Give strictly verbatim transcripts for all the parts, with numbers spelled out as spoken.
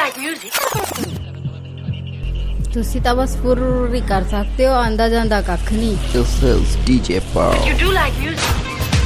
like music? ਤੁਸੀਂ ਤਾਂ ਬਸ ਫੁਰ ਹੀ ਕਰ ਸਕਦੇ ਹੋ, ਆਂਦਾ ਜਾਂਦਾ ਕੱਖ ਨਹੀਂ। This is D J Paul. You do like music?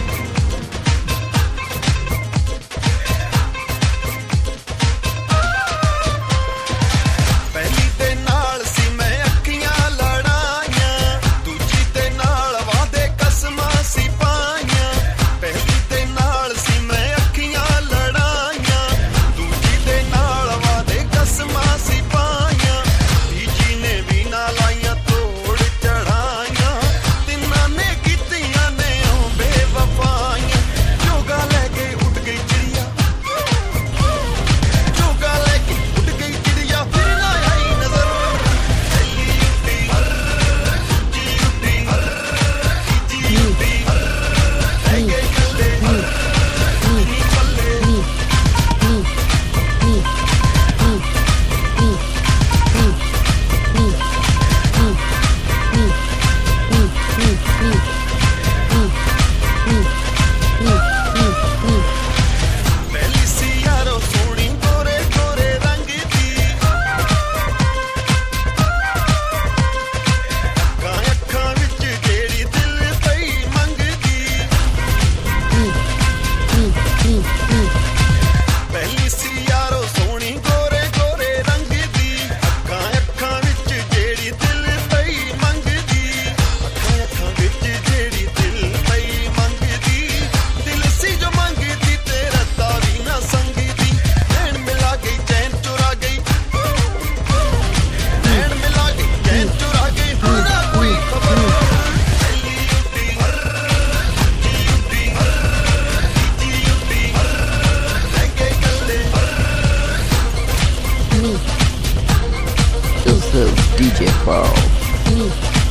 D J Paul. Me.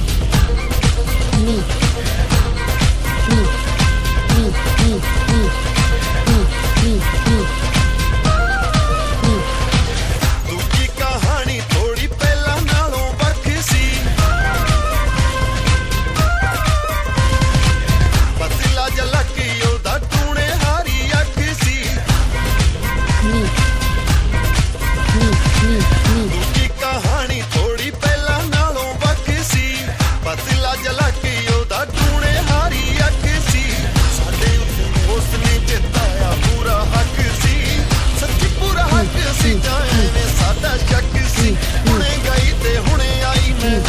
Me. Me. Me. Me. Me. Me. Me. Me. ਦੂਜੀ ਕਹਾਣੀ ਥੋੜੀ ਪਹਿਲਾਂ ਨਾਲੋਂ ਵੱਖ ਸੀ, ਪਤਲਾ ਜਲਕੀ ਉਹਦਾ ਟੂਣੇ ਹਾਰੀ ਅੱਖ ਸੀ। Me. Me. Me. Me. ਦੂਜੀ ਕਹਾਣੀ ਥੋੜੀ ਪਹਿਲਾਂ ਨਾਲੋਂ ਵੱਖ ਸੀ, ਪਤਲਾ ਜਲਕੀ ਉਹਦਾ ਟੂਣੇ ਹਾਰੀ ਅੱਖ ਸੀ। ਸਾਡੇ ਉੱਤੇ ਉਸਨੇ ਜਿੱਤਾਇਆ ਪੂਰਾ ਹੱਕ ਸੀ, ਸੱਚੀ ਪੂਰਾ ਹੱਕ ਸੀ, ਜਾਂ ਐਵੇਂ ਸਾਡਾ ਸ਼ੱਕ ਸੀ। ਹੁਣੇ ਗਈ ਤੇ ਹੁਣੇ ਆਈ ਮੈਂ,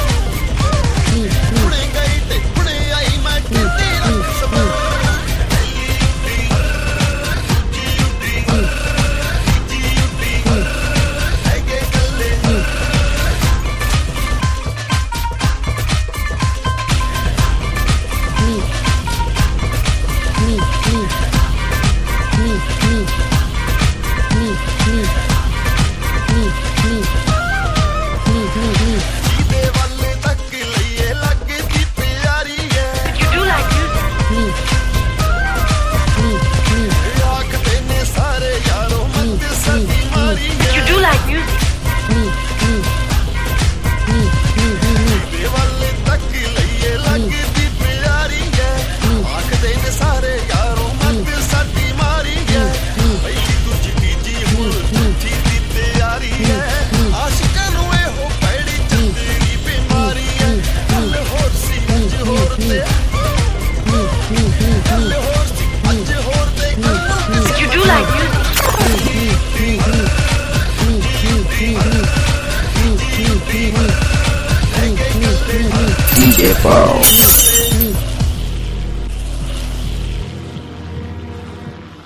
ਹੁਣੇ ਗਈ ਤੇ ਹੁਣੇ ਆਈ ਮੈਂ, ਕਿਤੇ ਰੱਖ ਸਮਾਂ ਜਿਹਦੇ ਵੱਲ ਤੱਕ ਲਈਏ ਲੱਗਦੀ ਪਿਆਰੀ ਐ। You do like music? ਆਖਦੇ ਨੇ ਸਾਰੇ ਯਾਰੋ ਮੱਤ ਸਾਡੀ ਮਾਰੀ ਐ। You do like music? ਜਿਹਦੇ ਵੱਲ ਤੱਕ ਲਈਏ ਲੱਗਦੀ ਪਿਆਰੀ ਐ। ਆਖਦੇ ਨੇ ਸਾਰੇ ਯਾਰੋ ਮੱਤ ਸਾਡੀ ਮਾਰੀ ਐ। ਪਹਿਲੀ ਦੂਜੀ ਤੀਜੀ ਹੁਣ ਚੌਥੀ ਦੀ ਤਿਆਰੀ ਐ। ਆਸ਼ਿਕਾਂ ਨੂੰ ਇਹੋ ਪੈੜੀ ਚੰਦਰੀ ਬਿਮਾਰੀ ਐ। ਗੱਲ ਹੋਰ ਸੀ ਅੱਜ ਹੋਰ ਤੇ, ਗੱਲ ਹੋਰ ਸੀ ਅੱਜ ਹੋਰ ਤੇ, ਗੱਲਾਂ You do like music? D J Paul.